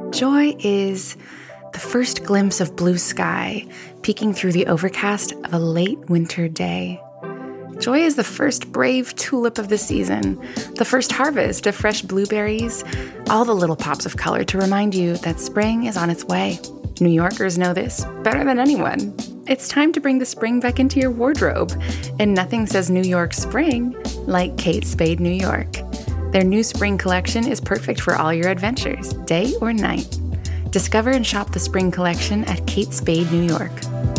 Joy is the first glimpse of blue sky peeking through the overcast of a late winter day. Joy is the first brave tulip of the season, the first harvest of fresh blueberries, all the little pops of color to remind you that spring is on its way. New Yorkers know this better than anyone. It's time to bring the spring back into your wardrobe, and nothing says New York spring like Kate Spade New York. Their new spring collection is perfect for all your adventures, day or night. Discover and shop the spring collection at Kate Spade New York.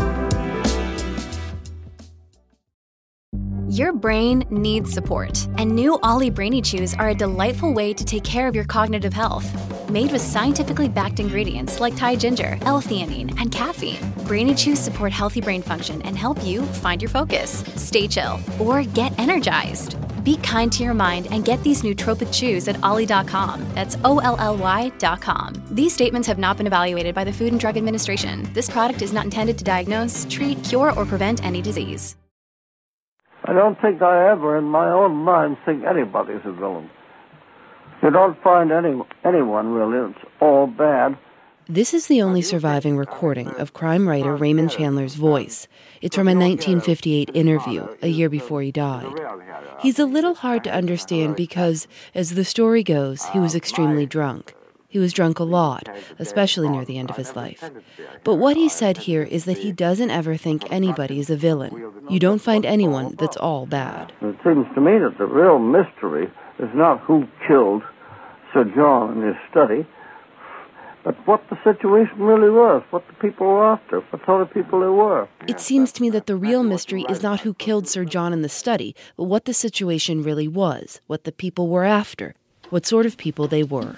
Your brain needs support, and new Ollie Brainy Chews are a delightful way to take care of your cognitive health. Made with scientifically backed ingredients like Thai ginger, L-theanine, and caffeine, Brainy Chews support healthy brain function and help you find your focus, stay chill, or get energized. Be kind to your mind and get these nootropic chews at ollie.com. That's OLLY.com. These statements have not been evaluated by the Food and Drug Administration. This product is not intended to diagnose, treat, cure, or prevent any disease. I don't think I ever in my own mind think anybody's a villain. You don't find anyone really. It's all bad. This is the only surviving recording of crime writer Raymond Chandler's voice. It's from a 1958 interview, a year before he died. He's a little hard to understand because, as the story goes, he was extremely drunk. He was drunk a lot, especially near the end of his life. But what he said here is that he doesn't ever think anybody is a villain. You don't find anyone that's all bad. It seems to me that the real mystery is not who killed Sir John in his study, but what the situation really was, what the people were after, what sort of people they were. It seems to me that the real mystery is not who killed Sir John in the study, but what the situation really was, what the people were after, what sort of people they were.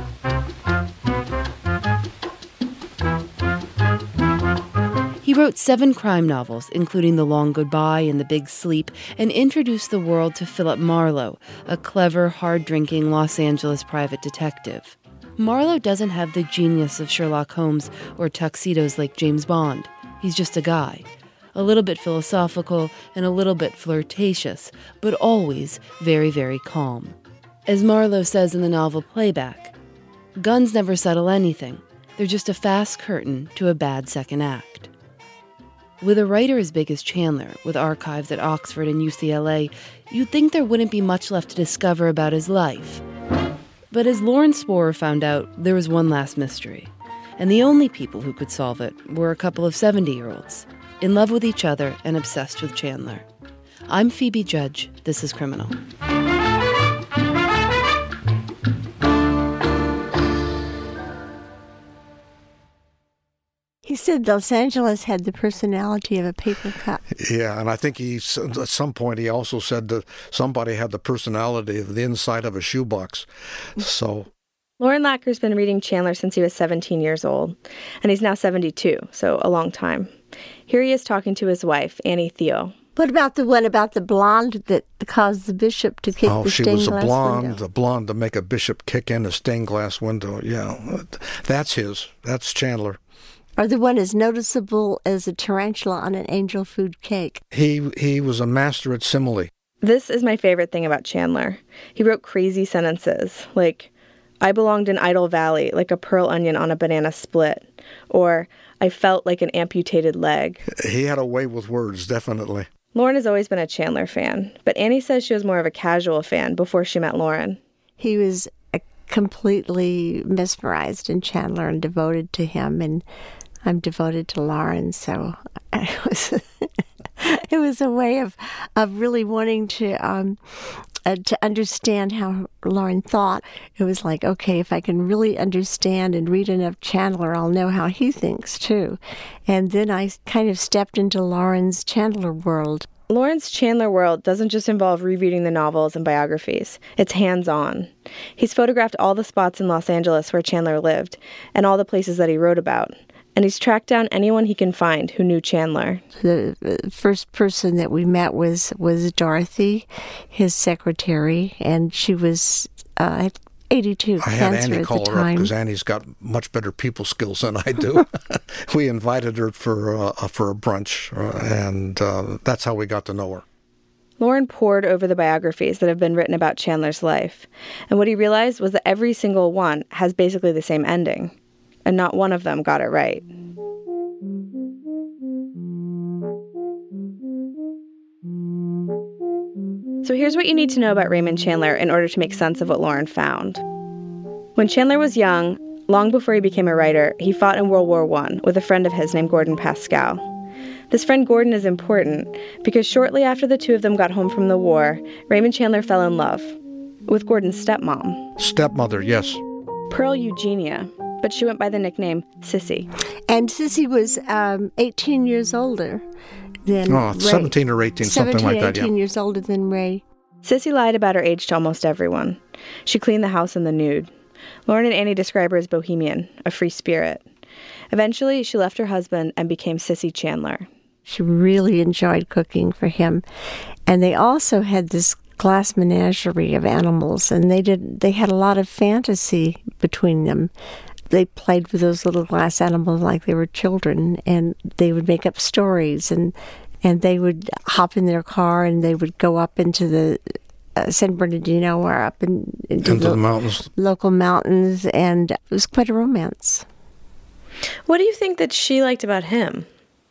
He wrote 7 crime novels, including The Long Goodbye and The Big Sleep, and introduced the world to Philip Marlowe, a clever, hard-drinking Los Angeles private detective. Marlowe doesn't have the genius of Sherlock Holmes or tuxedos like James Bond. He's just a guy. A little bit philosophical and a little bit flirtatious, but always very, very calm. As Marlowe says in the novel Playback, guns never settle anything. They're just a fast curtain to a bad second act. With a writer as big as Chandler, with archives at Oxford and UCLA, you'd think there wouldn't be much left to discover about his life. But as Lauren Sporer found out, there was one last mystery. And the only people who could solve it were a couple of 70-year-olds, in love with each other and obsessed with Chandler. I'm Phoebe Judge. This is Criminal. He said Los Angeles had the personality of a paper cup. Yeah, and I think at some point he also said that somebody had the personality of the inside of a shoebox. So Loren Lacker's been reading Chandler since he was 17 years old, and he's now 72, so a long time. Here he is talking to his wife, Annie Theo. What about the one about the blonde that caused the bishop to kick the stained glass window? Oh, she was the blonde to make a bishop kick in a stained glass window. Yeah, that's Chandler. Or the one as noticeable as a tarantula on an angel food cake. He was a master at simile. This is my favorite thing about Chandler. He wrote crazy sentences, like, I belonged in Idle Valley like a pearl onion on a banana split, or I felt like an amputated leg. He had a way with words, definitely. Lauren has always been a Chandler fan, but Annie says she was more of a casual fan before she met Lauren. He was completely mesmerized in Chandler and devoted to him, and I'm devoted to Lauren, so it was a way of really wanting to understand how Lauren thought. It was like, okay, if I can really understand and read enough Chandler, I'll know how he thinks too. And then I kind of stepped into Lauren's Chandler world. Lauren's Chandler world doesn't just involve rereading the novels and biographies. It's hands-on. He's photographed all the spots in Los Angeles where Chandler lived and all the places that he wrote about. And he's tracked down anyone he can find who knew Chandler. The first person that we met was Dorothy, his secretary, and she was 82, I cancer had Annie at call the her time. up because Annie's got much better people skills than I do. We invited her for a brunch, and that's how we got to know her. Lauren pored over the biographies that have been written about Chandler's life, and what he realized was that every single one has basically the same ending. and not one of them got it right. So here's what you need to know about Raymond Chandler in order to make sense of what Lauren found. When Chandler was young, long before he became a writer, he fought in World War I with a friend of his named Gordon Pascal. This friend Gordon is important because shortly after the two of them got home from the war, Raymond Chandler fell in love with Gordon's stepmom. Stepmother, yes. Pearl Eugenia, but she went by the nickname Sissy. And Sissy was 18 years older than Ray. 17 or 18, something like that, 18 years older than Ray. Sissy lied about her age to almost everyone. She cleaned the house in the nude. Lauren and Annie describe her as bohemian, a free spirit. Eventually, she left her husband and became Sissy Chandler. She really enjoyed cooking for him. And they also had this glass menagerie of animals, and they had a lot of fantasy between them. They played with those little glass animals like they were children, and they would make up stories, and they would hop in their car and they would go up into the San Bernardino or up into the mountains, local mountains, and it was quite a romance. What do you think that she liked about him?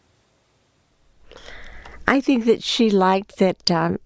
I think that she liked that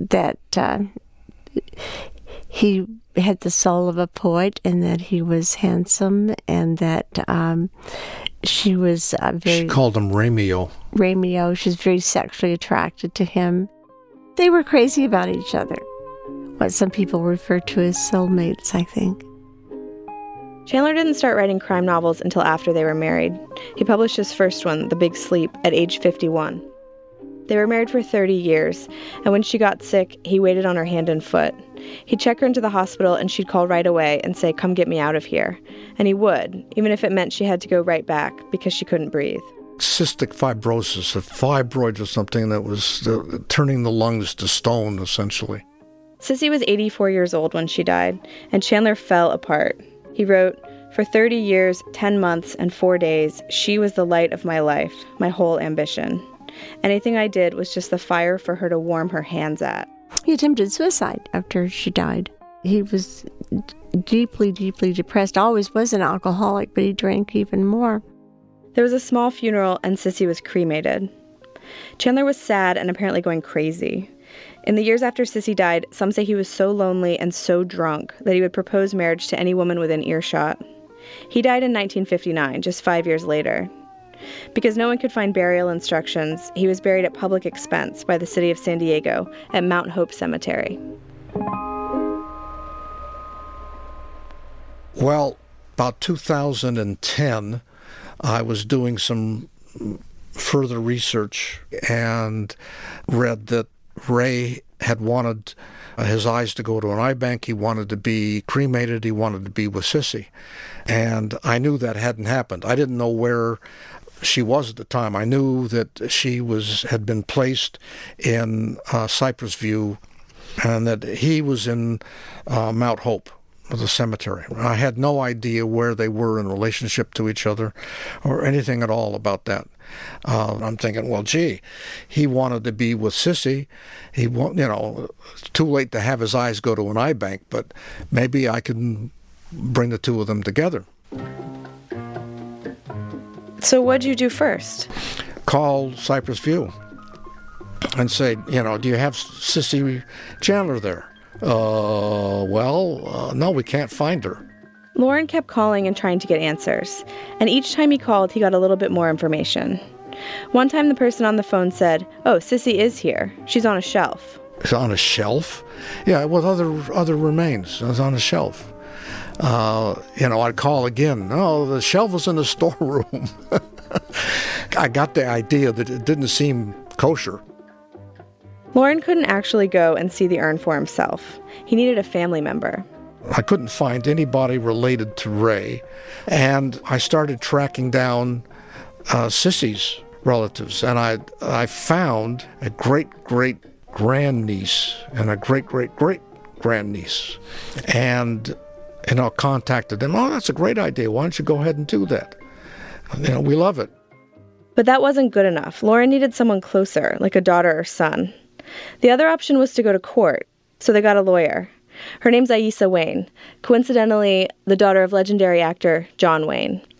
he had the soul of a poet, and that he was handsome, and that she was very... She called him Rameo. Rameo. She was very sexually attracted to him. They were crazy about each other. What some people refer to as soulmates, I think. Chandler didn't start writing crime novels until after they were married. He published his first one, The Big Sleep, at age 51. They were married for 30 years, and when she got sick, he waited on her hand and foot. He'd check her into the hospital, and she'd call right away and say, "Come get me out of here." And he would, even if it meant she had to go right back because she couldn't breathe. Cystic fibrosis, a fibroid or something that was turning the lungs to stone, essentially. Sissy was 84 years old when she died, and Chandler fell apart. He wrote, "For 30 years, 10 months, and 4 days, she was the light of my life, my whole ambition. Anything I did was just the fire for her to warm her hands at." He attempted suicide after she died. He was deeply, deeply depressed, always was an alcoholic, but he drank even more. There was a small funeral, and Sissy was cremated. Chandler was sad and apparently going crazy. In the years after Sissy died, some say he was so lonely and so drunk that he would propose marriage to any woman within earshot. He died in 1959, just 5 years later. Because no one could find burial instructions, he was buried at public expense by the city of San Diego at Mount Hope Cemetery. Well, about 2010, I was doing some further research and read that Ray had wanted his eyes to go to an eye bank. He wanted to be cremated. He wanted to be with Sissy. And I knew that hadn't happened. I didn't know where she was at the time. I knew that she had been placed in Cypress View, and that he was in Mount Hope, the cemetery. I had no idea where they were in relationship to each other or anything at all about that. I'm thinking, well, gee, he wanted to be with Sissy. It's too late to have his eyes go to an eye bank, but maybe I can bring the two of them together. So what'd you do first? Call Cypress View and say, do you have Sissy Chandler there? No, we can't find her. Lauren kept calling and trying to get answers, and each time he called, he got a little bit more information. One time the person on the phone said, "Oh, Sissy is here. She's on a shelf." She's on a shelf? Yeah, with other remains. It was on a shelf. I'd call again. No, the shelf was in the storeroom. I got the idea that it didn't seem kosher. Lauren couldn't actually go and see the urn for himself. He needed a family member. I couldn't find anybody related to Ray, and I started tracking down Sissy's relatives, and I found a great-great-grandniece and a great-great-great-grandniece, and contacted them. "Oh, that's a great idea. Why don't you go ahead and do that? We love it." But that wasn't good enough. Lauren needed someone closer, like a daughter or son. The other option was to go to court, so they got a lawyer. Her name's Aissa Wayne, coincidentally the daughter of legendary actor John Wayne.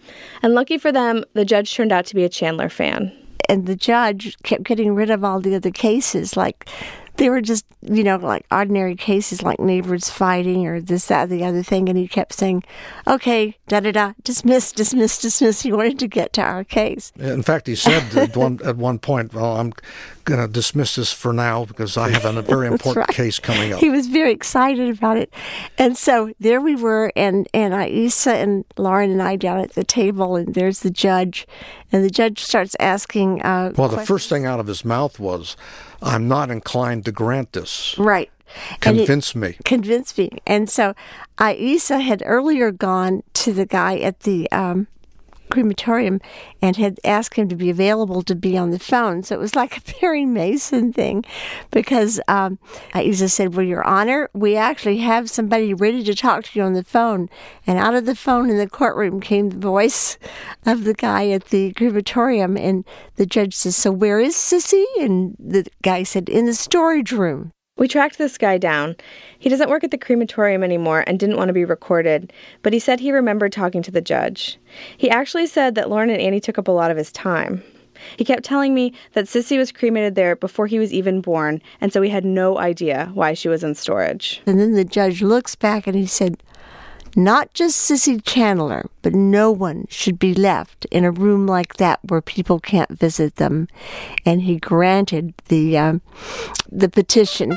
And lucky for them, the judge turned out to be a Chandler fan. And the judge kept getting rid of all the other cases, like they were just, like ordinary cases like neighbors fighting or this, that, the other thing. And he kept saying, okay, da-da-da, dismiss, dismiss, dismiss. He wanted to get to our case. In fact, he said at one point, well, I'm going to dismiss this for now because I have a very important case coming up. He was very excited about it. And so there we were, and Aissa and Lauren and I down at the table, and there's the judge. And the judge starts asking the first thing out of his mouth was, I'm not inclined to grant this. Right. Convince me. Convince me. And so Aissa had earlier gone to the guy at the crematorium and had asked him to be available to be on the phone. So it was like a Perry Mason thing because Aissa said, well, Your Honor, we actually have somebody ready to talk to you on the phone. And out of the phone in the courtroom came the voice of the guy at the crematorium. And the judge says, so where is Sissy? And the guy said, in the storage room. We tracked this guy down. He doesn't work at the crematorium anymore and didn't want to be recorded, but he said he remembered talking to the judge. He actually said that Lauren and Annie took up a lot of his time. He kept telling me that Sissy was cremated there before he was even born, and so he had no idea why she was in storage. And then the judge looks back and he said, not just Sissy Chandler, but no one should be left in a room like that where people can't visit them. And he granted the petition.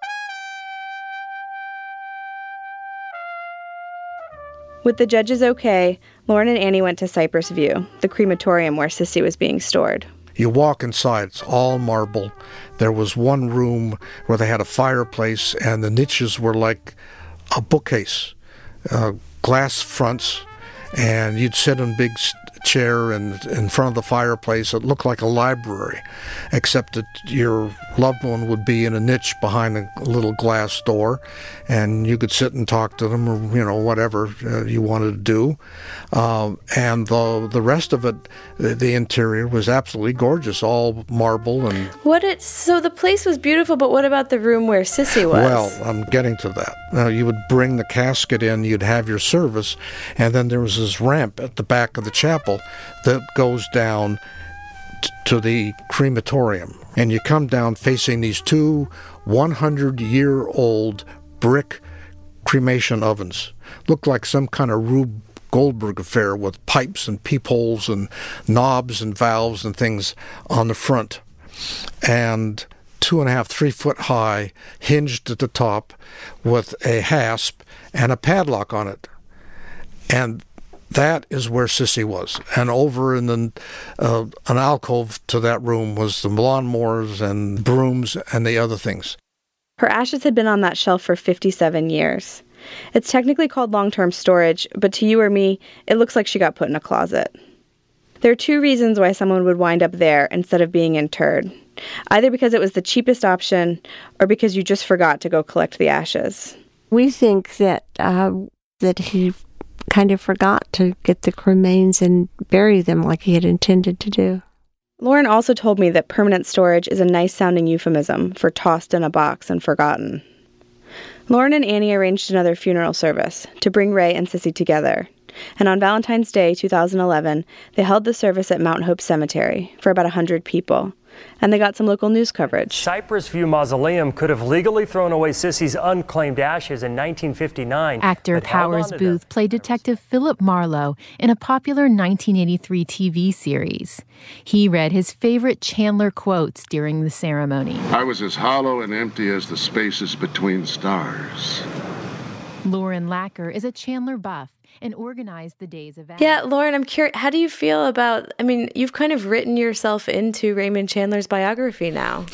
With the judge's okay, Lauren and Annie went to Cypress View, the crematorium where Sissy was being stored. You walk inside, it's all marble. There was one room where they had a fireplace, and the niches were like a bookcase, glass fronts, and you'd sit in a big chair and in front of the fireplace. It looked like a library, except that your loved one would be in a niche behind a little glass door, and you could sit and talk to them, or whatever you wanted to do. And the rest of it, the interior was absolutely gorgeous, all marble and. So the place was beautiful, but what about the room where Sissy was? Well, I'm getting to that. Now, you would bring the casket in, you'd have your service, and then there was this ramp at the back of the chapel that goes down to the crematorium. And you come down facing these two 100-year-old brick cremation ovens. Looked like some kind of Rube Goldberg affair with pipes and peepholes and knobs and valves and things on the front. And 2.5, 3 foot high, hinged at the top with a hasp and a padlock on it. And that is where Sissy was. And over in an alcove to that room was the lawnmowers and brooms and the other things. Her ashes had been on that shelf for 57 years. It's technically called long-term storage, but to you or me, it looks like she got put in a closet. There are 2 reasons why someone would wind up there instead of being interred. Either because it was the cheapest option, or because you just forgot to go collect the ashes. We think that he kind of forgot to get the remains and bury them like he had intended to do. Lauren also told me that permanent storage is a nice-sounding euphemism for tossed in a box and forgotten. Lauren and Annie arranged another funeral service to bring Ray and Sissy together. And on Valentine's Day 2011, they held the service at Mount Hope Cemetery for about 100 people. And they got some local news coverage. Cypress View Mausoleum could have legally thrown away Sissy's unclaimed ashes in 1959. Actor Powers Booth played Detective Philip Marlowe in a popular 1983 TV series. He read his favorite Chandler quotes during the ceremony. I was as hollow and empty as the spaces between stars. Lauren Lacker is a Chandler buff and organized the day's event. Yeah, Lauren, I'm curious, how do you feel about, you've kind of written yourself into Raymond Chandler's biography now.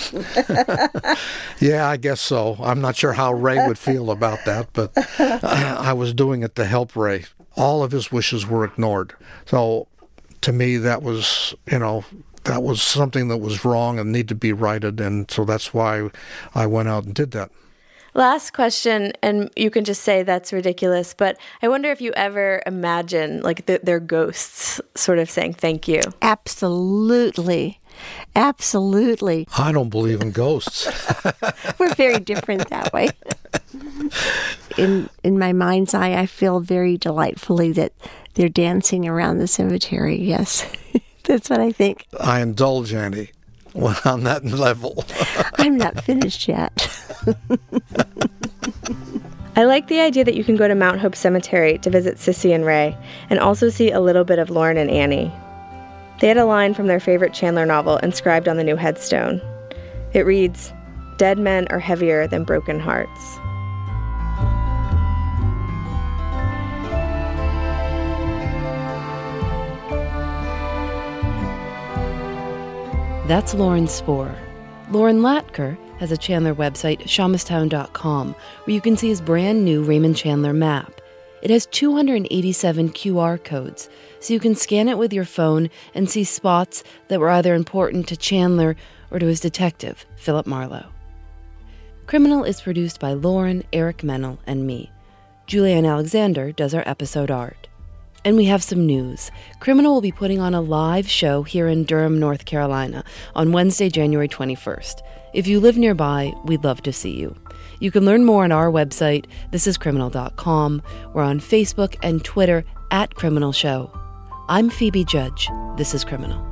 Yeah, I guess so. I'm not sure how Ray would feel about that, but I was doing it to help Ray. All of his wishes were ignored. So to me, that was something that was wrong and needed to be righted, and so that's why I went out and did that. Last question, and you can just say that's ridiculous, but I wonder if you ever imagine their ghosts sort of saying thank you. Absolutely. Absolutely. I don't believe in ghosts. We're very different that way. In my mind's eye, I feel very delightfully that they're dancing around the cemetery. Yes, that's what I think. I indulge, Annie, on that level. I'm not finished yet. I like the idea that you can go to Mount Hope Cemetery to visit Sissy and Ray, and also see a little bit of Lauren and Annie. They had a line from their favorite Chandler novel inscribed on the new headstone. It reads, "Dead men are heavier than broken hearts." That's Lauren Spohr. Lauren Latker has a Chandler website, Shamastown.com, where you can see his brand new Raymond Chandler map. It has 287 QR codes, so you can scan it with your phone and see spots that were either important to Chandler or to his detective, Philip Marlowe. Criminal is produced by Lauren, Eric Mennel, and me. Julianne Alexander does our episode art. And we have some news. Criminal will be putting on a live show here in Durham, North Carolina on Wednesday, January 21st. If you live nearby, we'd love to see you. You can learn more on our website, thisiscriminal.com. We're on Facebook and Twitter @Criminal Show. I'm Phoebe Judge. This is Criminal.